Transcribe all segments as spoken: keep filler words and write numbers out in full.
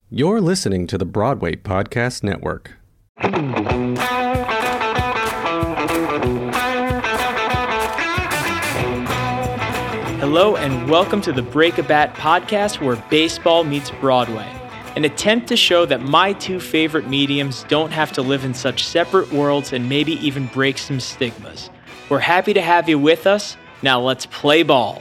You're listening to the Broadway Podcast Network. Hello and welcome to the Break a Bat podcast where baseball meets Broadway. An attempt to show that my two favorite mediums don't have to live in such separate worlds and maybe even break some stigmas. We're happy to have you with us. Now let's play ball.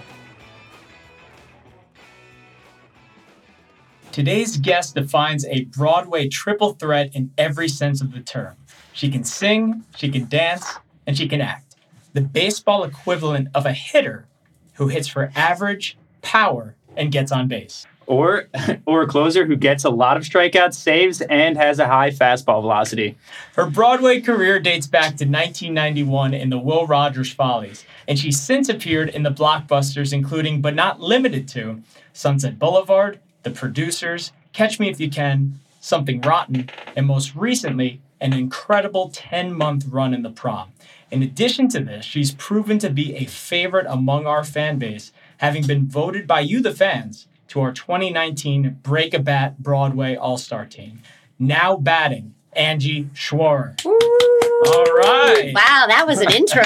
Today's guest defines a Broadway triple threat in every sense of the term. She can sing, she can dance, and she can act. The baseball equivalent of a hitter who hits for average, power, and gets on base. Or or a closer who gets a lot of strikeouts, saves, and has a high fastball velocity. Her Broadway career dates back to nineteen ninety-one in the Will Rogers Follies, and she's since appeared in the blockbusters including, but not limited to, Sunset Boulevard, The Producers, Catch Me If You Can, Something Rotten, and most recently, an incredible ten-month run in The Prom. In addition to this, she's proven to be a favorite among our fan base, having been voted by you, the fans, to our twenty nineteen Break a Bat Broadway All-Star Team. Now batting, Angie Schworer. Ooh. All right. Wow, that was an intro.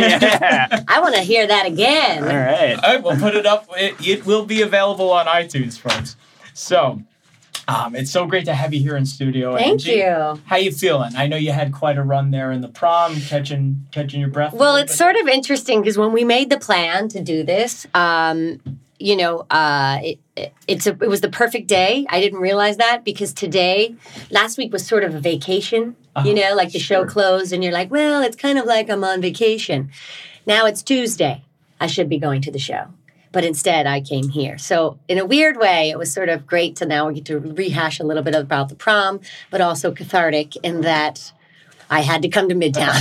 Yeah. I want to hear that again. All right. All right, we'll put it up. It, it will be available on iTunes, folks. So, um, it's so great to have you here in studio. Thank Angie. you. How you feeling? I know you had quite a run there in the prom, catching catching your breath. Well, it's sort of interesting because when we made the plan to do this, um, you know, uh, it, it, it's a, it was the perfect day. I didn't realize that because today, last week was sort of a vacation, uh-huh. you know, like the Sure. show closed and you're like, well, it's kind of like I'm on vacation. Now it's Tuesday. I should be going to the show. But instead, I came here. So in a weird way, it was sort of great to now get to rehash a little bit about the prom, but also cathartic in that I had to come to Midtown.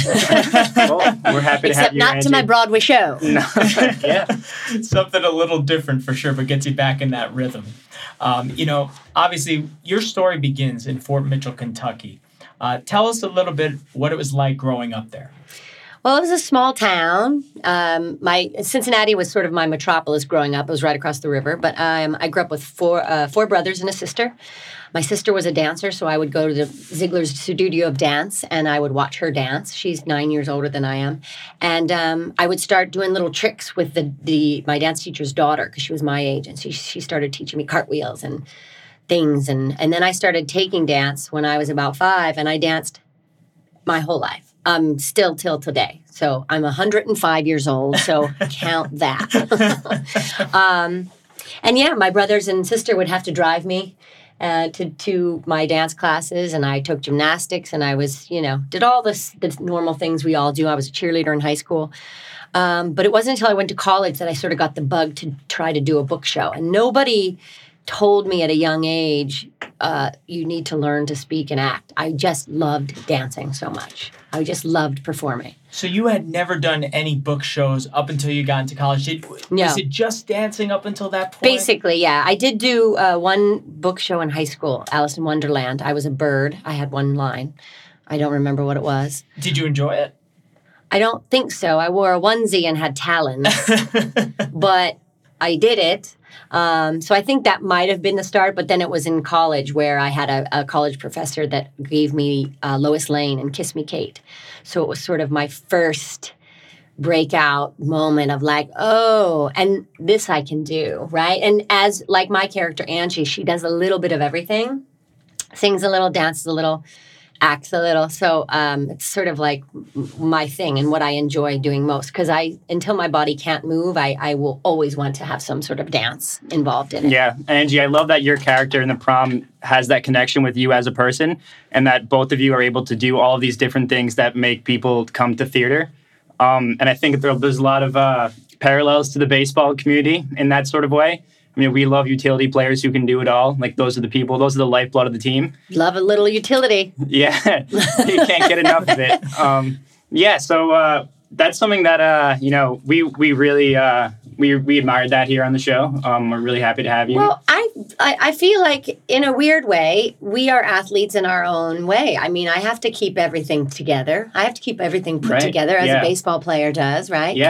Well, we're happy to Except have you, not Angie. to my Broadway show. No. Yeah. Something a little different for sure, but gets you back in that rhythm. Um, you know, obviously, your story begins in Fort Mitchell, Kentucky. Uh, tell us a little bit what it was like growing up there. Well, it was a small town. Um, my Cincinnati was sort of my metropolis growing up. It was right across the river. But um, I grew up with four uh, four brothers and a sister. My sister was a dancer, so I would go to the Ziegler's Studio of Dance, and I would watch her dance. She's nine years older than I am. And um, I would start doing little tricks with the, the my dance teacher's daughter, because she was my age. And she, she started teaching me cartwheels and things. And, and then I started taking dance when I was about five, and I danced my whole life. Um, still till today. So I'm one hundred five years old, so count that. um, and yeah, my brothers and sister would have to drive me uh, to, to my dance classes, and I took gymnastics, and I was, you know, did all this, the normal things we all do. I was a cheerleader in high school. Um, but it wasn't until I went to college that I sort of got the bug to try to do a book show. And nobody told me at a young age, uh, you need to learn to speak and act. I just loved dancing so much. I just loved performing. So you had never done any book shows up until you got into college. Did, No. Was it just dancing up until that point? Basically, yeah. I did do uh, one book show in high school, Alice in Wonderland. I was a bird. I had one line. I don't remember what it was. Did you enjoy it? I don't think so. I wore a onesie and had talons. But I did it. Um, so I think that might have been the start, but then it was in college where I had a, a college professor that gave me uh, Lois Lane and Kiss Me Kate. So it was sort of my first breakout moment of like, oh, and this I can do, right? And as like my character Angie, she does a little bit of everything, sings a little, dances a little, acts a little. So um, it's sort of like my thing and what I enjoy doing most. Because I, until my body can't move, I, I will always want to have some sort of dance involved in it. Yeah, Angie, I love that your character in the prom has that connection with you as a person, and that both of you are able to do all of these different things that make people come to theater. Um, and I think there, there's a lot of uh, parallels to the baseball community in that sort of way. I mean, we love utility players who can do it all. Like, those are the people, those are the lifeblood of the team. Love a little utility. Yeah, you can't get enough of it. Um, yeah, so uh, that's something that, uh, you know, we we really, uh, we we admired that here on the show. Um, we're really happy to have you. Well, I, I I feel like, in a weird way, we are athletes in our own way. I mean, I have to keep everything together. I have to keep everything put Right. together as Yeah. a baseball player does, right? Yeah.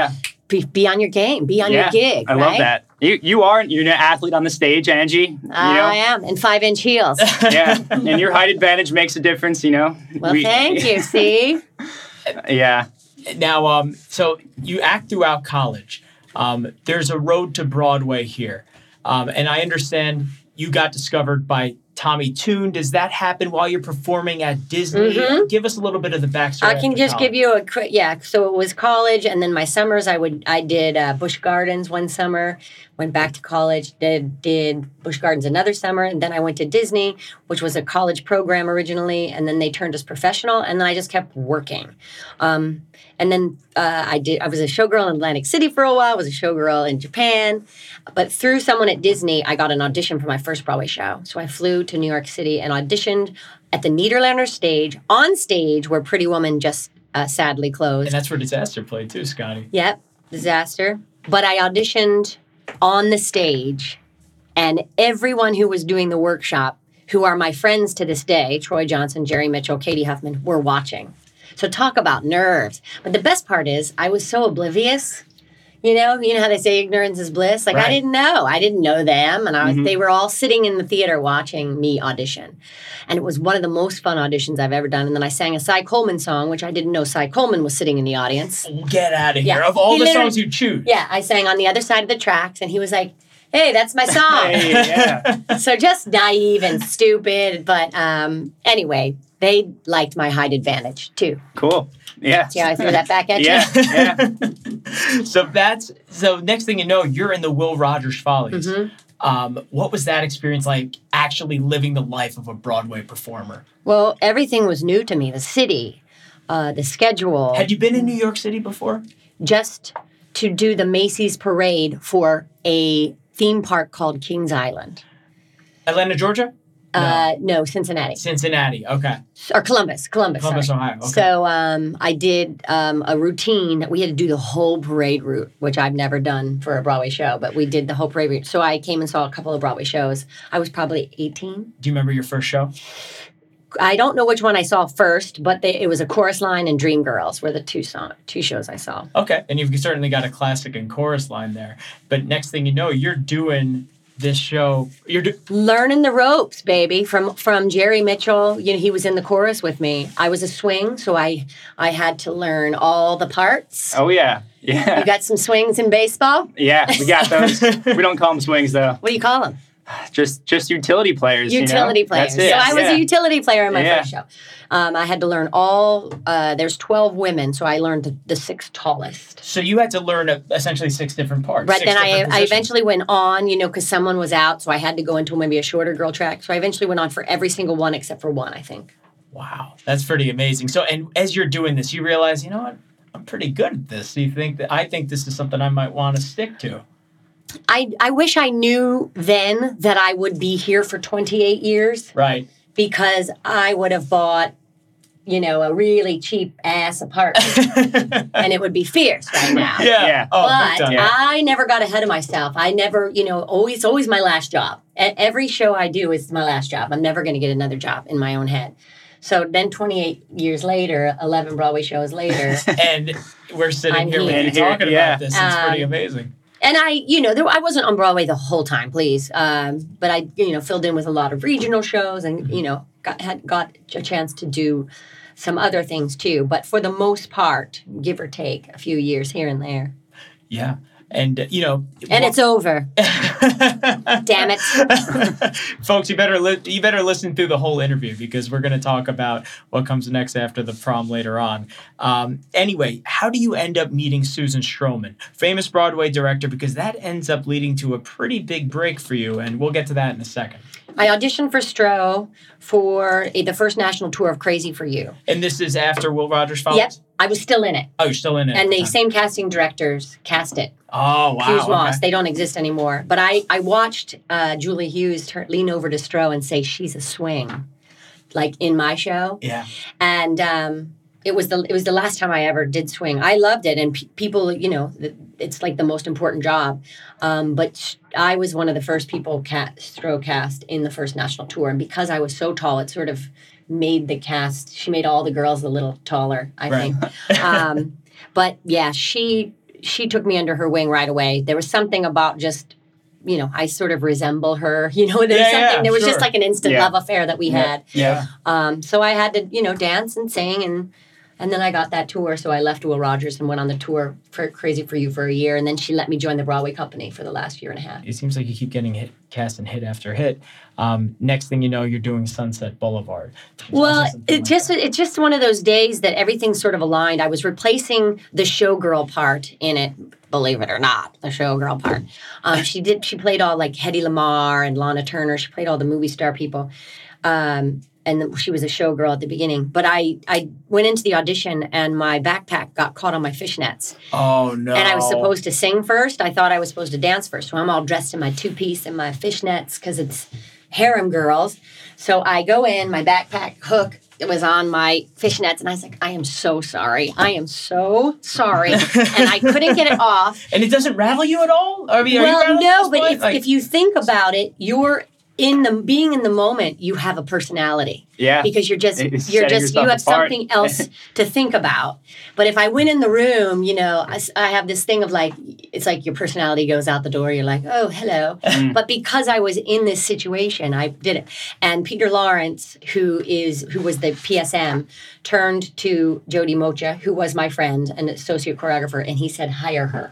be, be on your game, be on yeah, your gig. I right? love that. You you are you're an athlete on the stage, Angie. You know? I am in five inch heels. Yeah, and your height advantage makes a difference. You know. Well, We- thank you. See, Yeah. Now, um, so you act throughout college. Um, there's a road to Broadway here. Um, and I understand you got discovered by Tommy Tune. Does that happen while you're performing at Disney? Mhm. Give us a little bit of the backstory. I can after just college. give you a quick, yeah. So it was college, and then my summers, I would, I did uh, Busch Gardens one summer, went back to college, did did Busch Gardens another summer, and then I went to Disney, which was a college program originally, and then they turned us professional, and then I just kept working. Um, and then uh, I did. I was a showgirl in Atlantic City for a while. I was a showgirl in Japan, but through someone at Disney, I got an audition for my first Broadway show. So I flew to New York City and auditioned at the Nederlander stage, on stage where Pretty Woman just uh, sadly closed. And that's where Disaster played too, Scotty. Yep, Disaster. But I auditioned on the stage, and everyone who was doing the workshop, who are my friends to this day, Troy Johnson, Jerry Mitchell, Katie Huffman, were watching. So talk about nerves. But the best part is I was so oblivious. You know, you know how they say ignorance is bliss? Like, Right. I didn't know. I didn't know them. And I was, Mhm. they were all sitting in the theater watching me audition. And it was one of the most fun auditions I've ever done. And then I sang a Cy Coleman song, which I didn't know Cy Coleman was sitting in the audience. Get out of here. Yeah. Of all He the literally- songs you choose. Yeah, I sang on the other side of the tracks, and he was like, hey, that's my song. Hey, yeah. So just naive and stupid. But um, anyway, they liked my height advantage, too. Cool. Yeah. See how I threw that back at you? Yeah. Yeah. So that's so next thing you know, you're in the Will Rogers Follies. Mhm. Um, what was that experience like actually living the life of a Broadway performer? Well, everything was new to me. The city, uh, the schedule. Had you been in New York City before? Just to do the Macy's parade for a theme park called Kings Island. Atlanta, Georgia? Uh, no, Cincinnati. Cincinnati. Okay. Or Columbus. Columbus, Columbus, sorry. Ohio. Okay. So um, I did um, a routine. We had to do the whole parade route, which I've never done for a Broadway show, but we did the whole parade route. So I came and saw a couple of Broadway shows. I was probably eighteen. Do you remember your first show? I don't know which one I saw first, but they, it was a Chorus Line and Dreamgirls were the two song, two shows I saw. Okay. And you've certainly got a classic and chorus line there. But next thing you know, you're doing this show. You're do- Learning the ropes, baby, from from Jerry Mitchell. You know, he was in the chorus with me. I was a swing, so I I had to learn all the parts. Oh, yeah. Yeah. You got some swings in baseball? Yeah, we got those. We don't call them swings, though. What do you call them? Just just utility players. Utility you know? players. That's it. So I was yeah. a utility player in my Yeah. first show. Um, I had to learn all. Uh, there's twelve women, so I learned the, the six tallest. so you had to learn uh, essentially six different parts. Right six then, I different I positions. eventually went on, you know, because someone was out, so I had to go into maybe a shorter girl track. So I eventually went on for every single one except for one, I think. Wow, that's pretty amazing. So, and as you're doing this, you realize, you know what? I'm pretty good at this. You think that I think this is something I might want to stick to. I I wish I knew then that I would be here for twenty-eight years Right. because I would have bought, you know, a really cheap ass apartment and it would be fierce right now. Yeah. Yeah. Oh, But big time. Yeah. I never got ahead of myself. I never, you know, always, always my last job. E- Every show I do is my last job. I'm never going to get another job in my own head. So then twenty-eight years later, eleven Broadway shows later, And we're sitting I'm here with here. you And here- talking yeah. about this. It's pretty Um, amazing. and I, you know, there, I wasn't on Broadway the whole time, please. Um, but I, you know, filled in with a lot of regional shows and, you know, got, had got a chance to do some other things too. But for the most part, give or take a few years here and there. Yeah. And, uh, you know. And it's over. Damn it. Folks, you better li- you better listen through the whole interview because we're going to talk about what comes next after the prom later on. Um, anyway, how do you end up meeting Susan Stroman, famous Broadway director? Because that ends up leading to a pretty big break for you, and we'll get to that in a second. I auditioned for Stro for a, the first national tour of Crazy for You. And this is after Will Rogers Follies? Yep, I was still in it. Oh, you're still in it. And at the time. same casting directors cast it. Oh, wow. Hughes okay. Moss. They don't exist anymore. But I, I watched uh, Julie Hughes turn, lean over to Stro and say, she's a swing, like in my show. Yeah. And um, it was the it was the last time I ever did swing. I loved it. And pe- people, you know, th- it's like the most important job. Um, but sh- I was one of the first people cast, Stro cast in the first national tour. And because I was so tall, it sort of made the cast, she made all the girls a little taller, I Right. think. um, but yeah, she... she took me under her wing right away. There was something about just, you know, I sort of resemble her. You know, there was Yeah, something. yeah, there was sure. just like an instant Yeah. love affair that we had. Yeah. Um, so I had to, you know, dance and sing, and and then I got that tour. So I left Will Rogers and went on the tour for Crazy for You for a year, and then she let me join the Broadway company for the last year and a half. It seems like you keep getting hit, cast and hit after hit. Um, next thing you know, you're doing Sunset Boulevard. Well, Something it like just that. it's just one of those days that everything sort of aligned. I was replacing the showgirl part in it, believe it or not, the showgirl part. Um, she did. She played all like Hedy Lamarr and Lana Turner. She played all the movie star people, um, and she was a showgirl at the beginning. But I I went into the audition and my backpack got caught on my fishnets, Oh no! and I was supposed to sing first. I thought I was supposed to dance first. So I'm all dressed in my two piece and my fishnets because it's harem girls. So I go in, my backpack hook was on my fishnets, and I was like, I am so sorry. I am so sorry. And I couldn't get it off. And it doesn't rattle you at all? I mean, are you Well, rattled at no, this but point? if, Like- if you think about it, you're in the being in the moment, you have a personality. Yeah. Because you're just It's you're setting just you yourself have apart. something else to think about. But if I went in the room, you know, I, s- I have this thing of like it's like your personality goes out the door. You're like, oh, hello. But because I was in this situation, I did it. And Peter Lawrence, who is who was the P S M, turned to Jody Mocha, who was my friend and associate choreographer, and he said, hire her.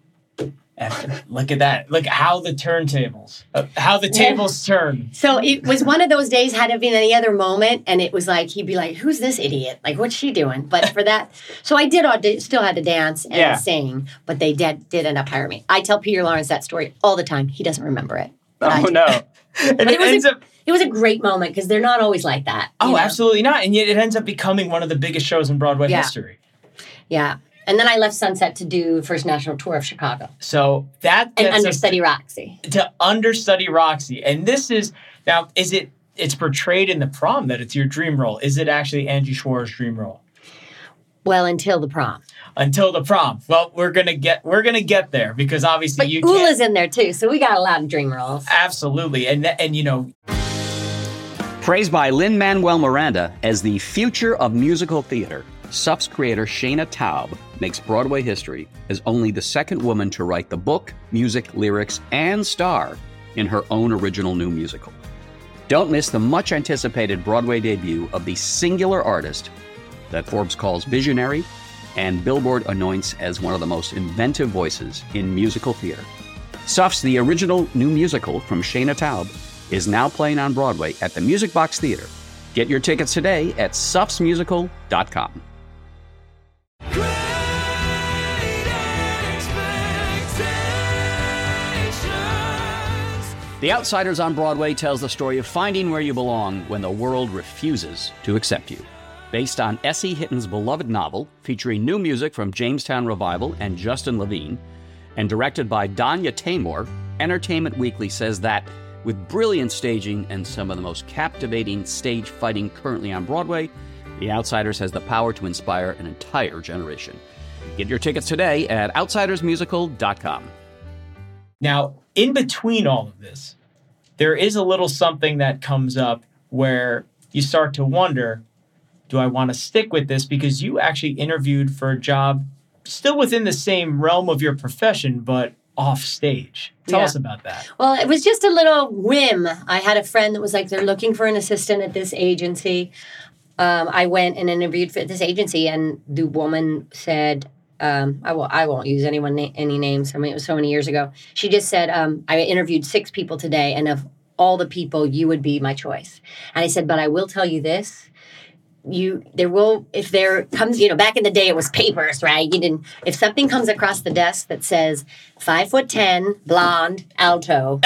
After- Look at that. Look how the turntables, uh, how the tables turn. So it was one of those days, had it been any other moment, and it was like, he'd be like, who's this idiot? Like, what's she doing? But for that, so I did audi- still had to dance and Yeah. sing, but they did, did end up hiring me. I tell Peter Lawrence that story all the time. He doesn't remember it. But I Oh do. no. And But it, it was, ends a, up. it was a great moment because they're not always like that. you Oh, know? absolutely not. And yet it ends up becoming one of the biggest shows in Broadway Yeah. history. Yeah. And then I left Sunset to do First National Tour of Chicago So that and gets us understudy Roxy. to understudy Roxy. And this is now, is it? It's portrayed in the prom that it's your dream role. Is it actually Angie Schwartz's dream role? Well, until the prom. Until the prom. Well, we're gonna get we're gonna get there because obviously But you can't. Ula's in there too, so we got a lot of dream roles. Absolutely, and and you know, Praised by Lin-Manuel Miranda as the future of musical theater, S U F's creator Shayna Taub makes Broadway history as only the second woman to write the book, music, lyrics, and star in her own original new musical. Don't miss the much-anticipated Broadway debut of the singular artist that Forbes calls visionary and Billboard anoints as one of the most inventive voices in musical theater. S U F's The Original New Musical from Shayna Taub is now playing on Broadway at the Music Box Theater. Get your tickets today at sufs musical dot com. The Outsiders on Broadway tells the story of finding where you belong when the world refuses to accept you. Based on Essie Hitton's beloved novel, featuring new music from Jamestown Revival and Justin Levine, and directed by Danya Tamor, Entertainment Weekly says that, with brilliant staging and some of the most captivating stage fighting currently on Broadway, The Outsiders has the power to inspire an entire generation. Get your tickets today at outsiders musical dot com. now in between all of this, there is a little something that comes up where you start to wonder, do I want to stick with this? Because you actually interviewed for a job still within the same realm of your profession, but off stage. Tell Yeah. us about that. Well, it was just a little whim. I had a friend that was like, they're looking for an assistant at this agency. Um, I went and interviewed for this agency, and the woman said, um, I, will, I won't use anyone na- any names. I mean, it was so many years ago. She just said, um, I interviewed six people today, and of all the people, you would be my choice. And I said, but I will tell you this. You there will if there comes you know back in the day it was papers, right? You didn't if something comes across the desk that says five foot ten blonde alto,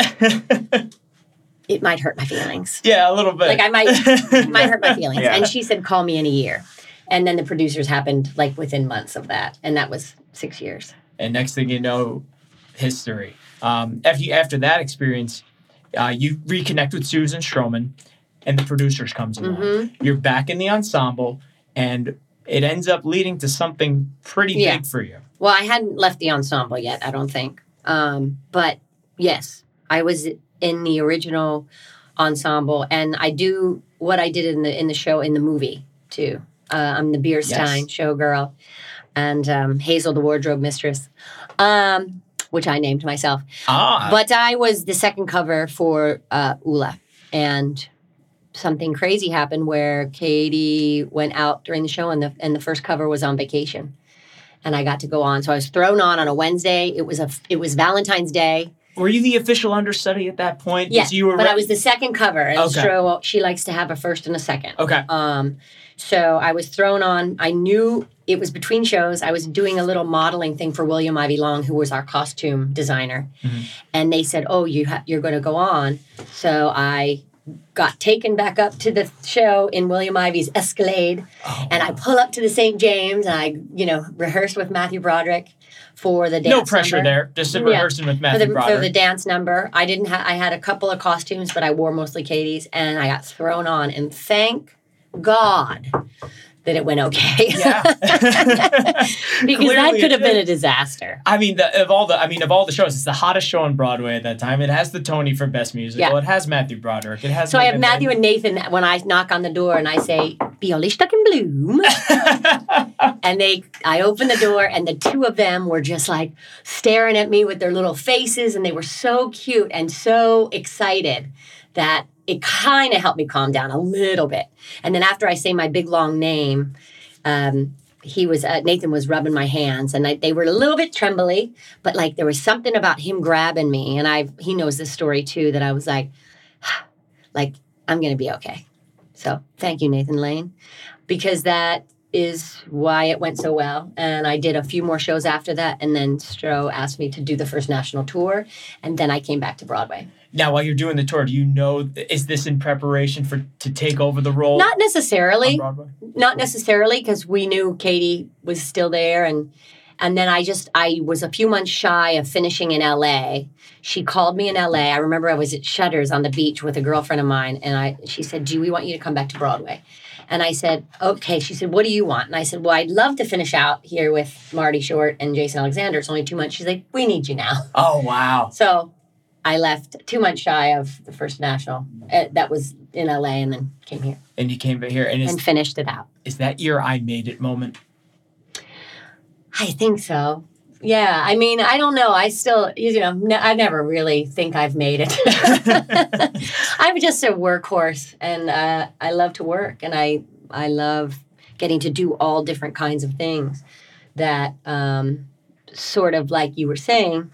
it might hurt my feelings. Yeah, a little bit. Like I might it might hurt my feelings. Yeah. And she said, call me in a year. And then the producers happened like within months of that, and that was six years. And next thing you know, history. Um, after, after that experience, uh, you reconnect with Susan Stroman, and the producers comes along. Mm-hmm. You're back in the ensemble, and it ends up leading to something pretty Yeah. big for you. Well, I hadn't left the ensemble yet, I don't think. Um, but yes, I was in the original ensemble, and I do what I did in the in the show in the movie too. Uh, I'm the Bierstein Yes. showgirl, and um, Hazel, the wardrobe mistress, um, which I named myself. Ah. But I was the second cover for uh, Ula. And something crazy happened where Katie went out during the show, and the and the first cover was on vacation. And I got to go on. So I was thrown on on a Wednesday. It was a it was Valentine's Day. Were you the official understudy at that point? Yes, you were but re- I was the second cover. And Okay. so she likes to have a first and a second. Okay. Um, so I was thrown on. I knew it was between shows. I was doing a little modeling thing for William Ivy Long, who was our costume designer. Mm-hmm. And they said, oh, you ha- you're going to go on. So I got taken back up to the show in William Ivy's Escalade. Oh, and I pull up to the Saint James, and I, you know, rehearsed with Matthew Broderick for the dance no pressure number. there. Just Yeah. rehearsing with For Matthew the, Broderick. for the dance number. I didn't have, I had a couple of costumes, but I wore mostly Katie's, and I got thrown on. And thank God that it went okay. Yeah. because Clearly that it could have been did. a disaster. I mean, the, of all the, I mean, of all the shows, it's the hottest show on Broadway at that time. It has the Tony for Best Musical. Yeah. It has Matthew Broderick. It has. So I have Nathan Matthew Lane. and Nathan when I knock on the door and I say, "Be stuck in bloom," and they, I open the door and the two of them were just like staring at me with their little faces, and they were so cute and so excited that it kind of helped me calm down a little bit. And then after I say my big long name, um, he was uh, Nathan was rubbing my hands, and I, they were a little bit trembly, but like there was something about him grabbing me, and I he knows this story too, that I was like, like I'm gonna be okay. So thank you, Nathan Lane, because that is why it went so well. And I did a few more shows after that, and then Stroh asked me to do the first national tour, and then I came back to Broadway. Now, while you're doing the tour, do you know, is this in preparation for to take over the role Not on necessarily. Broadway? Not necessarily, because we knew Katie was still there, and and then I just I was a few months shy of finishing in L A. She called me in L A. I remember I was at Shutters on the beach with a girlfriend of mine, and I she said, "Gee, we want you to come back to Broadway." And I said, "Okay." She said, "What do you want?" And I said, "Well, I'd love to finish out here with Marty Short and Jason Alexander. It's only two months." She's like, "We need you now." Oh, wow. So I left two months shy of the first national. Uh, that was in L A, and then came here And you came back here, and is, and finished it out. is that your I made it moment? I think so. Yeah, I mean, I don't know. I still, you know, ne- I never really think I've made it. I'm just a workhorse, and uh, I love to work, and I I love getting to do all different kinds of things that um, sort of, like you were saying,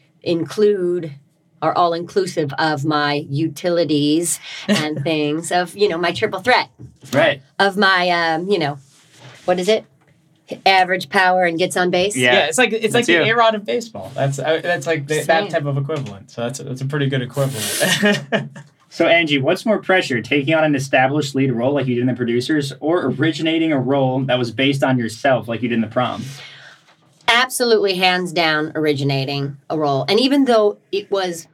include are all inclusive of my utilities and things of, you know, my triple threat Right. of my, um, you know, what is it? Average power and gets on base. Yeah. Yeah, it's like it's like That's you. the A-Rod of baseball. That's uh, that's like the, that Same. type of equivalent. So that's a, that's a pretty good equivalent. So, Angie, what's more pressure, taking on an established lead role like you did in The Producers, or originating a role that was based on yourself like you did in The Prom? Absolutely, hands down, originating a role. And even though it was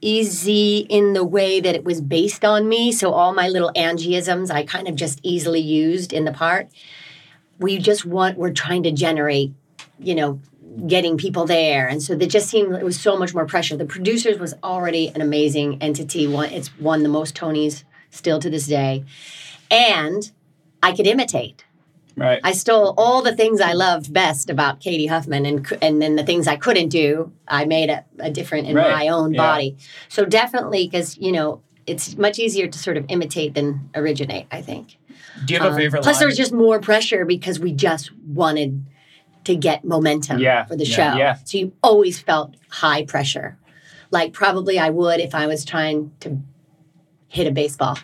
easy in the way that it was based on me, so all my little Angieisms I kind of just easily used in the part, we just want, we're trying to generate, you know, getting people there. And so it just seemed, it was so much more pressure. The Producers was already an amazing entity. One, it's won the most Tonys still to this day. And I could imitate. Right. I stole all the things I loved best about Katie Huffman, and and then the things I couldn't do, I made a, a different in Right. my own Yeah. body. So definitely, because, you know, it's much easier to sort of imitate than originate, I think. Do you have a Um, favorite plus, line? there was just more pressure because we just wanted to get momentum Yeah, for the yeah, show. yeah. So you always felt high pressure. Like probably I would if I was trying to hit a baseball.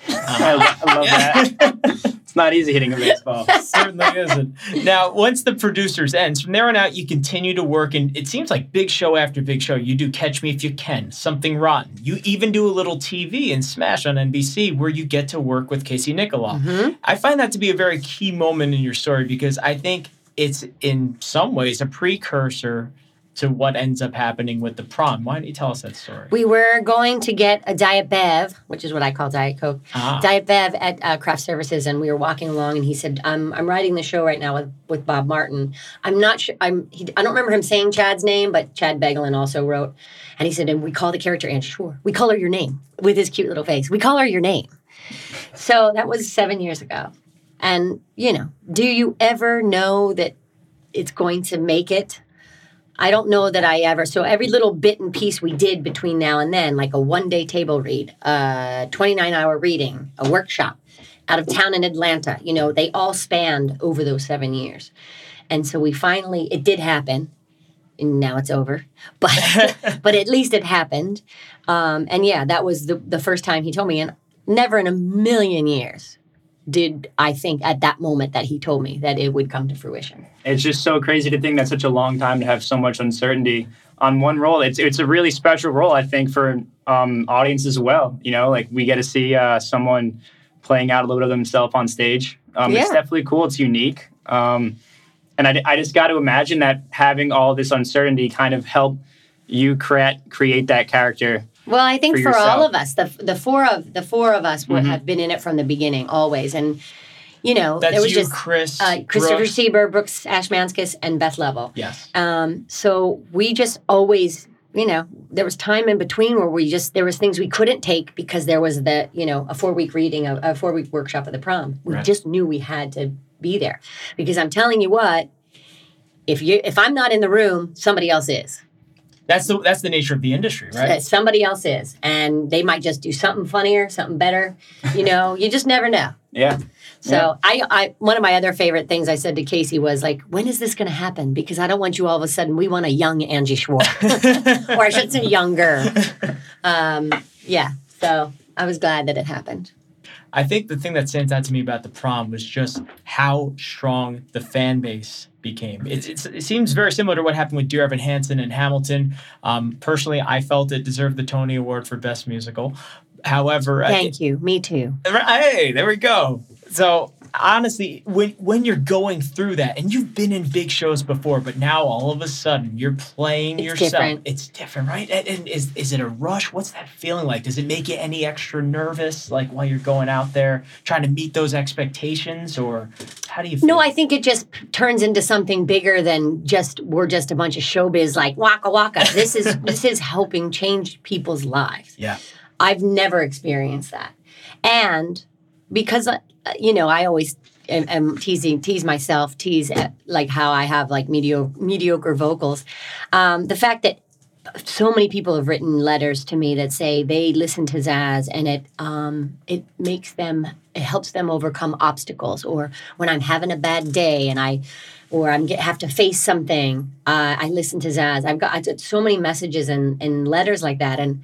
I, lo- I love that. It's not easy hitting a baseball. Certainly isn't. Now, once The Producers ends, from there on out, you continue to work, and it seems like big show after big show. You do Catch Me If You Can, Something Rotten. You even do a little T V and Smash on N B C where you get to work with Casey Nicholaw. Mm-hmm. I find that to be a very key moment in your story because I think it's in some ways a precursor to what ends up happening with The Prom. Why don't you tell us that story? We were going to get a Diet Bev, which is what I call Diet Coke, Ah. Diet Bev at uh, Craft Services, and we were walking along, and he said, "I'm I'm writing the show right now with, with Bob Martin. I'm not sure. I'm. He, I don't remember him saying Chad's name, but Chad Begelin also wrote, and he said, and we call the character Anne. Sure, we call her your name with his cute little face. We call her your name. So that was seven years ago, and you know, do you ever know that it's going to make it. I don't know that I ever. So every little bit and piece we did between now and then, like a one-day table read, a twenty-nine hour reading, a workshop, out of town in Atlanta, you know, they all spanned over those seven years. And so we finally, it did happen. And now it's over. But but at least it happened. Um, and yeah, that was the, the first time he told me. And never in a million years did I think at that moment that he told me that it would come to fruition. It's just so crazy to think that's such a long time to have so much uncertainty on one role. It's it's a really special role, I think, for um, audience as well. You know, like we get to see uh, someone playing out a little bit of themselves on stage. Um, Yeah. It's definitely cool. It's unique. Um, and I, I just got to imagine that having all this uncertainty kind of helped you create create that character. Well, I think for for, all yourself. of us, the the four of the four of us would Mhm. have been in it from the beginning, always. And you know, That's there was you, just Chris, uh, Christopher Brooks. Sieber, Brooks Ashmanskis, and Beth Level. Yes. Um, so we just always, you know, there was time in between where we just there was things we couldn't take because there was the, you know, a four week reading, a, a four week workshop of the prom. We Right. just knew we had to be there because I'm telling you what, if you if I'm not in the room, somebody else is. That's the that's the nature of the industry, right? Uh, Somebody else is, and they might just do something funnier, something better. You know, you just never know. Yeah. So Yeah. I, I, one of my other favorite things I said to Casey was like, when is this going to happen? Because I don't want you all of a sudden, we want a young Angie Schwartz, or I should say younger. Um, yeah. So I was glad that it happened. I think the thing that stands out to me about the prom was just how strong the fan base became. It, it's, it seems very similar to what happened with Dear Evan Hansen and Hamilton. Um, personally, I felt it deserved the Tony Award for Best Musical. However, Thank I, you. Me too. Hey, there we go. So honestly, when when you're going through that, and you've been in big shows before, but now all of a sudden you're playing It's yourself. different. It's different, right? And, and is is it a rush? What's that feeling like? Does it make you any extra nervous, like while you're going out there trying to meet those expectations, or how do you feel? No, I think it just turns into something bigger than just we're just a bunch of showbiz like waka waka. This is this is helping change people's lives. Yeah. I've never experienced that. And because, uh, you know, I always am, am teasing, tease myself, tease at, like how I have like mediocre, mediocre vocals. Um, the fact that so many people have written letters to me that say they listen to Zaz and it um, it makes them, it helps them overcome obstacles. Or when I'm having a bad day and I, or I'm get, have to face something, uh, I listen to Zaz. I've got, I got so many messages and, and letters like that. And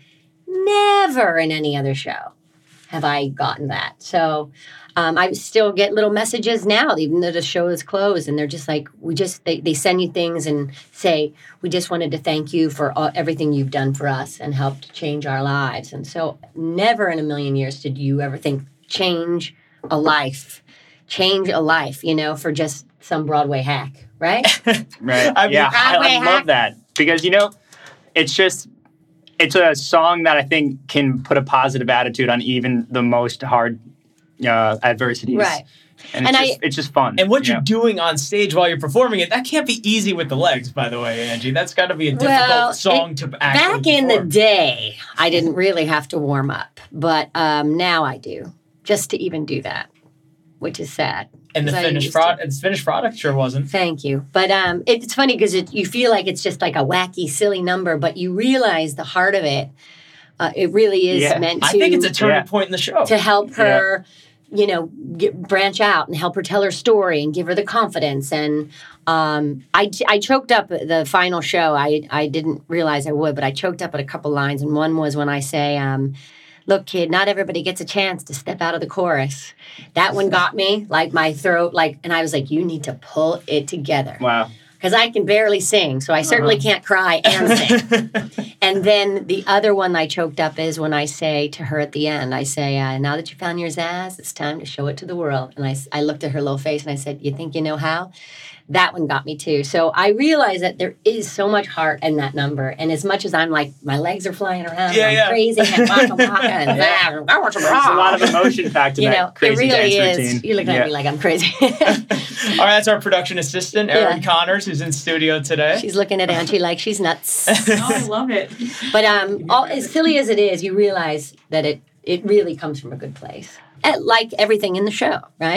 never in any other show have I gotten that. So um, I still get little messages now, even though the show is closed. And they're just like, we just, they, they send you things and say, we just wanted to thank you for all, everything you've done for us and helped change our lives. And so never in a million years did you ever think change a life, change a life, you know, for just some Broadway hack, right? Right. I mean, yeah, I, Broadway I hack. love that because, you know, it's just, it's a song that I think can put a positive attitude on even the most hard uh, adversities. Right. And, And it's, I- just, it's just fun. And what you you're know? doing on stage while you're performing it, that can't be easy with the legs, by the way, Angie. That's got to be a difficult Well, song it- to actually Back in the perform. day, I didn't really have to warm up, but um, now I do, just to even do that, which is sad. And the 'cause I finished used to. product, the finished product sure wasn't. Thank you. But um, it, it's funny because it, you feel like it's just like a wacky, silly number, but you realize the heart of it, uh, it really is Yeah. meant to, I think it's a turning Yeah. point in the show. to help her, you know, get, branch out and help her tell her story and give her the confidence. And um, I, I choked up at the final show. I, I didn't realize I would, but I choked up at a couple lines. And one was when I say, um, look, kid, not everybody gets a chance to step out of the chorus. That one got me, like my throat, like, and I was like, you need to pull it together. Wow. Because I can barely sing, so I certainly can't cry and sing. And then the other one I choked up is when I say to her at the end, I say, uh, now that you found your Zaz, it's time to show it to the world. And I, s- I looked at her little face and I said, you think you know how? That one got me too. So I realized that there is so much heart in that number. And as much as I'm like, my legs are flying around, Yeah, I'm yeah. crazy and waka waka and Yeah. There's a lot of emotion packed in you that know, it crazy really dance is. routine. You're looking Yeah. at me like I'm crazy. All right, that's our production assistant, Erin Yeah. Connors, who's in studio today. She's looking at Angie like she's nuts. Oh, I love it. But um, all, as silly as it is, you realize that it, it really comes from a good place. Eh, Like everything in the show, right?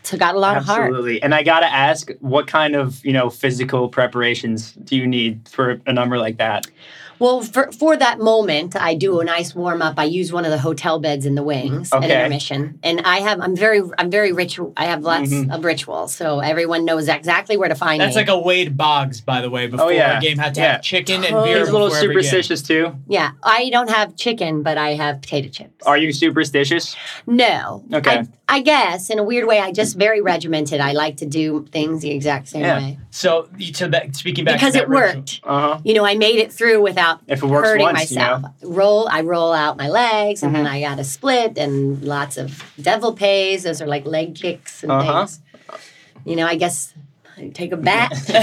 it's got a lot of heart. Absolutely. And I got to ask, what kind of, you know, physical preparations do you need for a number like that? Well, for, for that moment, I do a nice warm up. I use one of the hotel beds in the wings Okay. at intermission, and I have I'm very I'm very ritual. I have lots Mhm. of rituals, so everyone knows exactly where to find That's me. like a Wade Boggs, by the way. Before yeah. a game had to Yeah. have chicken and Totally. beer. He's a little before every game. superstitious too. yeah, I don't have chicken, but I have potato chips. Are you superstitious? No. Okay. I, I guess in a weird way, I just very regimented. I like to do things the exact same Yeah. way So, you- to that, speaking back because to it that ritual- worked. Uh-huh. You know, I made it through without If it works hurting once, myself. you know. Roll, I roll out my legs, and Mhm. then I got a split and lots of devil pays. Those are like leg kicks and Uh-huh. things. You know, I guess I take a bat, put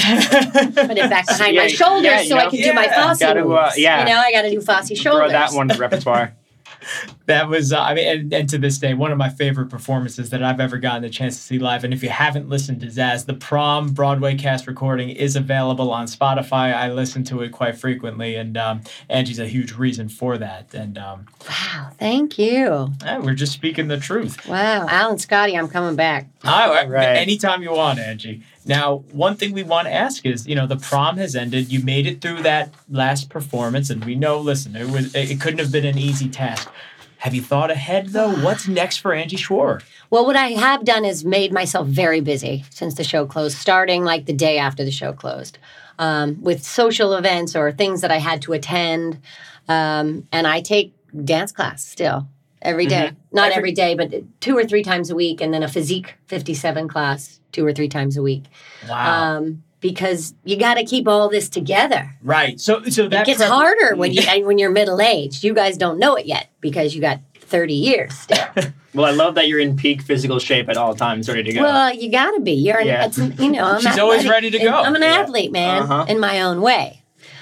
it back behind Yeah, my shoulders yeah, you so I know. can do my Yeah. Fosse Gotta, uh, moves. yeah. You know, I got to do Fosse shoulders. Throw that one to the repertoire. That was, uh, I mean, and, and to this day, one of my favorite performances that I've ever gotten the chance to see live. And if you haven't listened to Zaz, the Prom Broadway cast recording is available on Spotify. I listen to it quite frequently, and um, Angie's a huge reason for that. And um, Wow, thank you. eh, we're just speaking the truth. Wow, Alan Scotty, I'm coming back. I, Right. Anytime you want, Angie. Now, one thing we want to ask is, you know, the prom has ended. You made it through that last performance, and we know, listen, it was it couldn't have been an easy task. Have you thought ahead, though? What's next for Angie Schworer? Well, what I have done is made myself very busy since the show closed, starting like the day after the show closed, um, with social events or things that I had to attend. Um, and I take dance class still every day. Not every day, but two or three times a week. And then a Physique fifty-seven class two or three times a week. Wow. Um, because you got to keep all this together. Right. So, so that It gets prep- harder when you when you're middle aged. You guys don't know it yet because you got thirty years still. Well, I love that you're in peak physical shape at all times, ready to go. Well, you got to be. You're an, Yeah. it's, you know, I'm She's always athletic. ready to go. I'm an Yeah. athlete, man, Uh-huh. in my own way.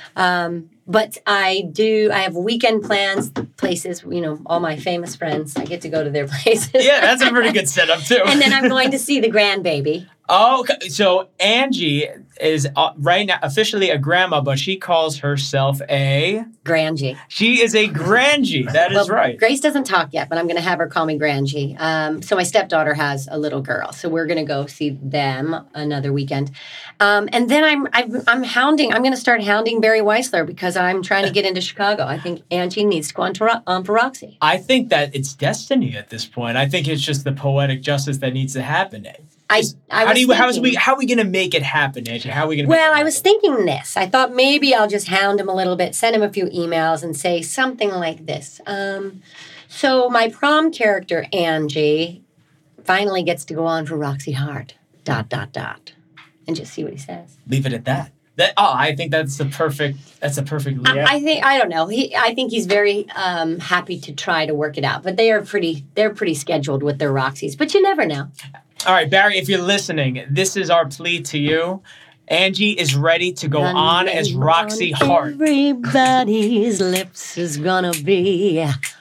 Um, but I do. I have weekend plans, places. You know, all my famous friends. I get to go to their places. Yeah, that's a pretty good setup, too. And then I'm going to see the grandbaby. Oh, okay. So Angie is uh, right now officially a grandma, but she calls herself a... Grangie. She is a Grangie. That is Well, right. Grace doesn't talk yet, but I'm going to have her call me Grangie. Um, so my stepdaughter has a little girl, so we're going to go see them another weekend. Um, and then I'm, I'm I'm hounding. I'm going to start hounding Barry Weissler because I'm trying to get into Chicago. I think Angie needs to go on to Ro- on for Roxy. I think that it's destiny at this point. I think it's just the poetic justice that needs to happen. I, I how was do you, how is thinking- we how are we going to make it happen, Angie? How are we going to Well, make it I was thinking this. I thought maybe I'll just hound him a little bit, send him a few emails, and say something like this. Um, so my prom character, Angie, finally gets to go on for Roxy Hart, dot, dot, dot, and just see what he says. leave it at that? That oh, I think that's the perfect that's a perfect lead. Yeah. I think, I don't know. He, I think he's very um, happy to try to work it out, but they are pretty, they're pretty scheduled with their Roxys, but you never know. All right, Barry, if you're listening, this is our plea to you. Angie is ready to go on as Roxy Hart. Everybody's lips is gonna be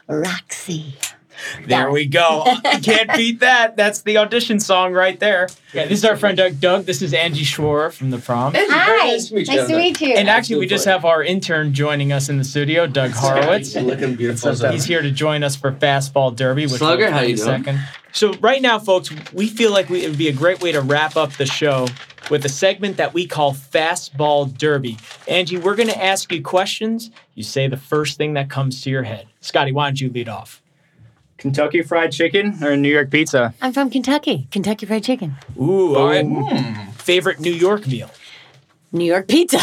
Roxy. There we go. You can't beat that. That's the audition song right there. Yeah, this is our friend Doug. Doug, this is Angie Schworer from the prom. Hi, nice to meet you, nice to Doug. meet you. And actually, we just have our intern joining us in the studio, Doug Horowitz. Looking beautiful. as ever. He's here to join us for Fastball Derby, which Slugger, we'll how do in you a doing? second. So right now, folks, we feel like we, it would be a great way to wrap up the show with a segment that we call Fastball Derby. Angie, we're going to ask you questions. You say the first thing that comes to your head. Scotty, why don't you lead off? Kentucky Fried Chicken or New York Pizza? I'm from Kentucky. Kentucky Fried Chicken. Ooh, all right. Favorite New York meal? New York pizza.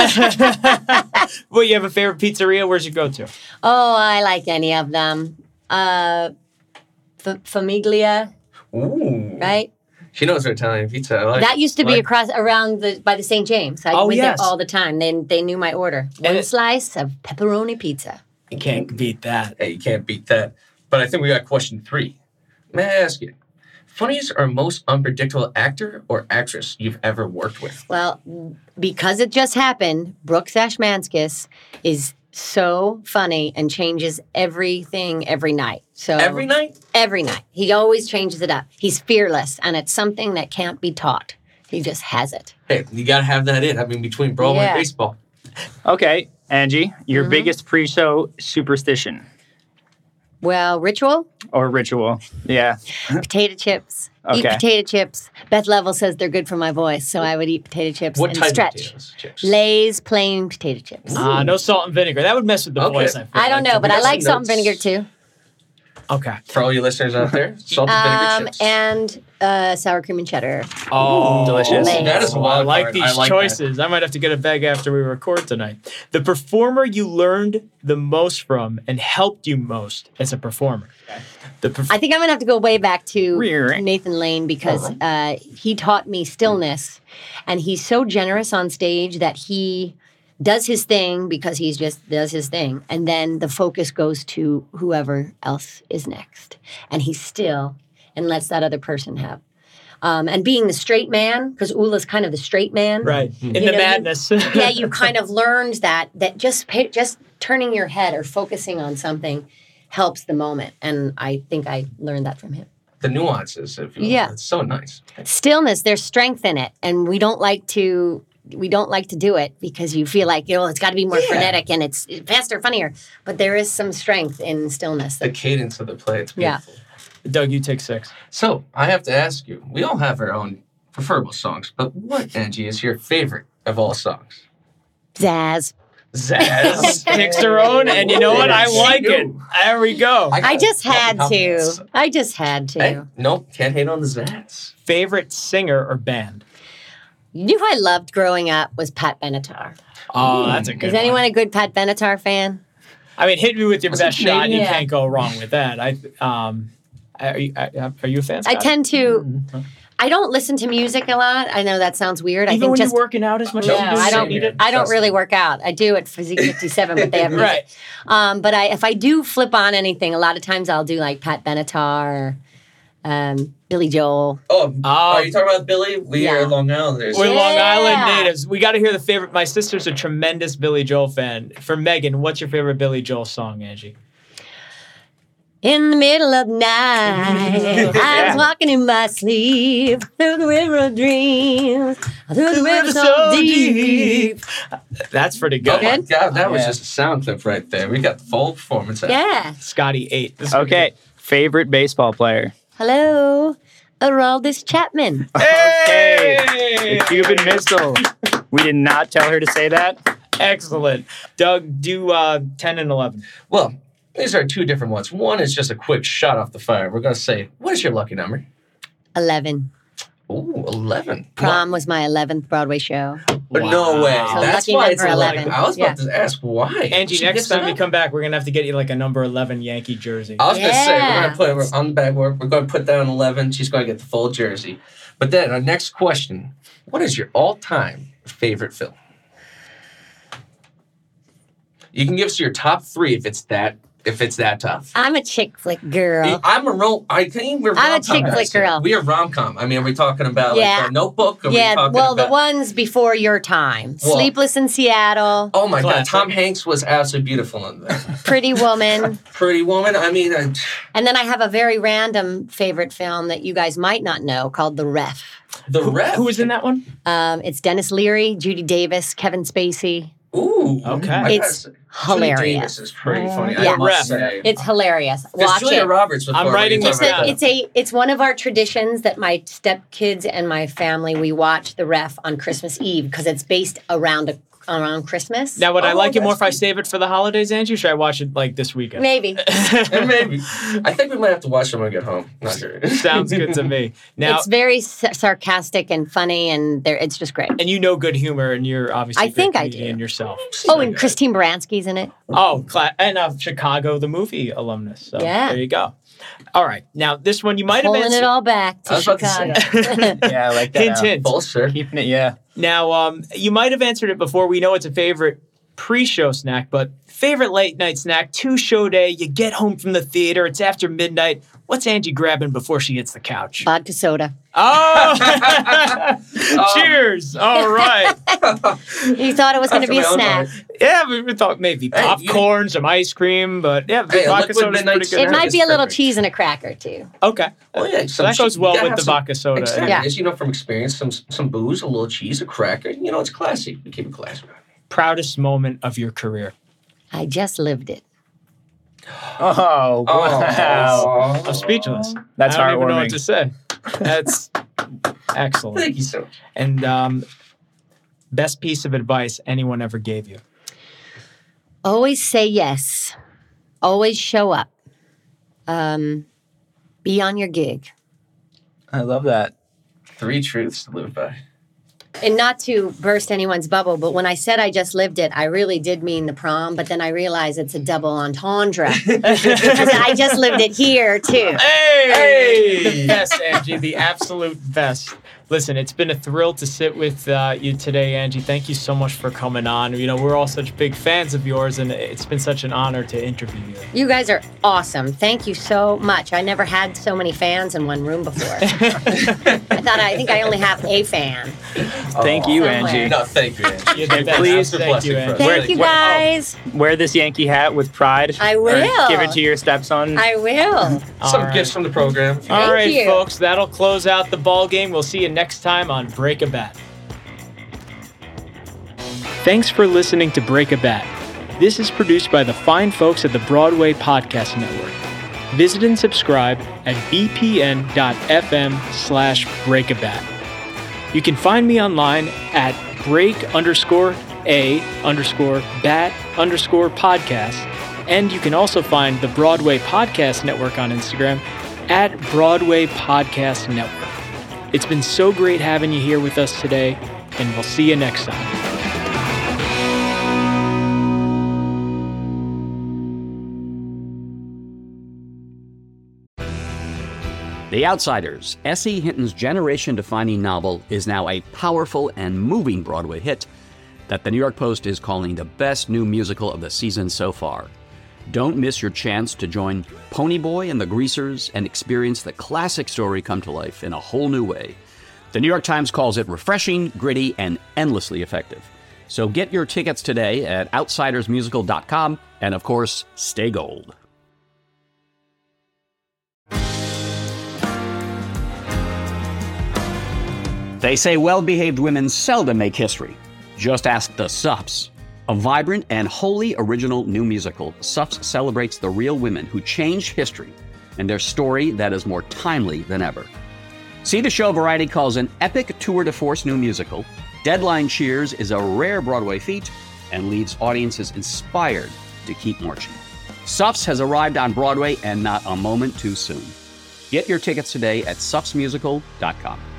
Well, you have a favorite pizzeria? Where's your go-to? Oh, I like any of them. Uh, F- Famiglia, Ooh. right? She knows her Italian pizza. I like That used to be like- across around the by the Saint James. I Oh, went yes. there all the time. They they knew my order. One it- slice of pepperoni pizza. You can't beat that. Hey, you can't beat that. But I think we got question three. May I ask you, funniest or most unpredictable actor or actress you've ever worked with? Well, because it just happened, Brooks Ashmanskis is so funny and changes everything every night. So Every night? Every night. He always changes it up. He's fearless, and it's something that can't be taught. He just has it. Hey, you got to have that in. I mean, between Broadway Yeah. and baseball. Okay, Angie, your Mm-hmm. biggest pre-show superstition. Well, ritual, or ritual? Yeah. potato chips. Eat Okay. potato chips. Beth Level says they're good for my voice, so I would eat potato chips What and type stretch. of potatoes? Chips. Lay's plain potato chips. Uh, no salt and vinegar. That would mess with the Okay. voice. I, feel I don't like. know, but we I got like some salt and notes. vinegar too. Okay. For all you listeners out there, salt and vinegar Um, chips. and uh, sour cream and cheddar. Oh, delicious. Lay's. That is a I wild like card. these I like choices. I might have to get a bag after we record tonight. The performer you learned the most from and helped you most as a performer. The perf- I think I'm gonna have to go way back to Rear. Nathan Lane because uh, he taught me stillness, and he's so generous on stage that he does his thing because he's just does his thing, and then the focus goes to whoever else is next, and he's still and lets that other person have. Um, and being the straight man, because Ula's kind of the straight man, right. In You the know, you- madness. yeah, you kind of learned that that just pay, just turning your head or focusing on something helps the moment, and I think I learned that from him. the nuances, if you will. Yeah. It's so nice. Stillness, there's strength in it, and we don't like to we don't like to do it because you feel like, you know, it's got to be more Yeah. frenetic and it's faster, funnier. But there is some strength in stillness. The cadence of the play, it's Yeah. beautiful. Doug, you take six. So I have to ask you, we all have our own preferable songs, but what, Angie, is your favorite of all songs? Zaz. Zaz. Picks her own, and you know what? I like it. There we go. I just had to. Compliments. I just had to. Hey, nope, can't hate on the Zaz. Favorite singer or band? You knew who I loved growing up was Pat Benatar. Oh, that's a good Is one. anyone a good Pat Benatar fan? I mean, hit me with your Was it best shot. You Canadian? can't go wrong with that. I um, are you, are you a fan? I Scott? tend to. I don't listen to music a lot. I know that sounds weird. I Even think when just you're working out as much No, as you do, I you don't. need it. I don't Trust really me. work out. I do at Physique fifty-seven, but they have music. Right. Um, but I, if I do flip on anything, a lot of times I'll do like Pat Benatar, um, Billy Joel. Oh, Oh. are you talking about Billy? We Yeah. are Long Islanders. We're Long Yeah. Island natives. We got to hear the favorite. My sister's a tremendous Billy Joel fan. For Megan, what's your favorite Billy Joel song, Angie? In the middle of the night, I was walking in my sleep through the river of dreams, through the river so deep. That's pretty Oh good. my God, that was Yeah. just a sound clip right there. We got the full performance. out. Yeah. Scotty eight. This is pretty Okay. Favorite baseball player? Hello, Aroldis Chapman. Okay. Hey! The Cuban Missile. We did not tell her to say that. Excellent. Doug, do uh, ten and eleven. Well, these are two different ones. One is just a quick shot off the fire. We're going to say, what is your lucky number? Eleven. Ooh, eleven. Prom was my eleventh Broadway show. But no way. So That's lucky why number it's eleven. eleven. I was about Yeah. to ask why. Angie, She next gets it time you up. come back, we're going to have to get you like a number eleven Yankee jersey. I was going to say, we're Yeah. going to put we're on the back. We're, we're going to put down eleven. She's going to get the full jersey. But then our next question, what is your all-time favorite film? You can give us your top three if it's that if it's that tough. I'm a chick flick girl. I'm a rom. I think we're I'm a rom-com chick guys flick here. girl. We are rom com. I mean, are we talking about Yeah. like a Notebook? Or are we Yeah, talking well, the about- ones before your time. Well- Sleepless in Seattle, Oh my God, Classic. Tom Hanks was absolutely beautiful in that. Pretty Woman. Pretty Woman. I mean, I, And then I have a very random favorite film that you guys might not know called The Ref. the Who, ref. who was in that one? Um, it's Dennis Leary, Judy Davis, Kevin Spacey. Ooh, Okay. I It's gotta say, hilarious. Judy Davis is pretty funny. Yeah. I must Ref. say. It's hilarious. 'Cause Watch Julia it. Roberts. Before, I'm when writing you this talk It's about a, down. it's a it's one of our traditions that my stepkids and my family we watch The Ref on Christmas Eve because it's based around a, around Christmas. Now, would I Oh, like it more if that's I save it for the holidays, Angie, or should I watch it like this weekend? Maybe. And maybe. I think we might have to watch them when we get home. Not sure. Sounds good to me. Now, it's very s- sarcastic and funny, and there it's just great. and you know good humor, and you're obviously I a great think I comedian do. yourself. Oh, and Christine Baranski's in it. Oh, cla- and uh, Chicago, the movie alumnus. So Yeah. there you go. All right. Now, this one you might have Pulling answered. it all back I to was about to say. Chicago. Yeah, I like that. Hint, uh, hint. Full sir. Keeping it, yeah. Now, um, you might have answered it before. We know it's a favorite pre-show snack, but favorite late night snack, two show day, you get home from the theater, it's after midnight. What's Angie grabbing before she hits the couch? Vodka soda. Oh! Cheers! All right. You thought it was going to After be a my own snack. heart. Yeah, we, we thought maybe Hey, popcorn, some ice cream, but yeah, Hey, a vodka liquid soda's midnight pretty good. It snack might is be a little perfect. cheese and a cracker too. Okay. Oh yeah, So that goes well with the vodka soda. Exactly. Yeah. As you know from experience, some some booze, a little cheese, a cracker. You know, it's classy. We keep it classy. Proudest moment of your career. I just lived it. Oh, wow. I'm speechless. That's I don't even know heartwarming. what to say. That's excellent. Thank you so much. And um, best piece of advice anyone ever gave you? Always say yes. Always show up. Um, be on your gig. I love that. Three truths to live by. And not to burst anyone's bubble, but when I said I just lived it, I really did mean the prom, but then I realized it's a double entendre. Because I just lived it here, too. Hey! Hey! The best, Angie. The absolute best. Listen, it's been a thrill to sit with uh, you today, Angie. Thank you so much for coming on. You know, we're all such big fans of yours, and it's been such an honor to interview you. You guys are awesome. Thank you so much. I never had so many fans in one room before. I thought I think I only have a fan. Thank you, Somewhere. Angie. No, thank you, Angie. You're the best. Please, Thank you, Angie. Thank you, guys. Wear this Yankee hat with pride. I Or will. give it to your stepson. I will. Some All right. gifts from the program. All Thank right, you. folks, that'll close out the ball game. We'll see you next time on Break a Bat. Thanks for listening to Break a Bat. This is produced by the fine folks at the Broadway Podcast Network. Visit and subscribe at bpn.fm slash breakabat. You can find me online at break underscore a underscore bat underscore podcast. And you can also find the Broadway Podcast Network on Instagram at Broadway Podcast Network. It's been so great having you here with us today, and we'll see you next time. The Outsiders, S E. Hinton's generation-defining novel, is now a powerful and moving Broadway hit that the New York Post is calling the best new musical of the season so far. Don't miss your chance to join Ponyboy and the Greasers and experience the classic story come to life in a whole new way. The New York Times calls it refreshing, gritty, and endlessly effective. So get your tickets today at outsiders musical dot com, and of course, stay gold. They say well-behaved women seldom make history. Just ask the Suffs. A vibrant and wholly original new musical, Suffs celebrates the real women who changed history and their story that is more timely than ever. See the show Variety calls an epic tour de force new musical. Deadline cheers is a rare Broadway feat and leaves audiences inspired to keep marching. Suffs has arrived on Broadway and not a moment too soon. Get your tickets today at suffs musical dot com.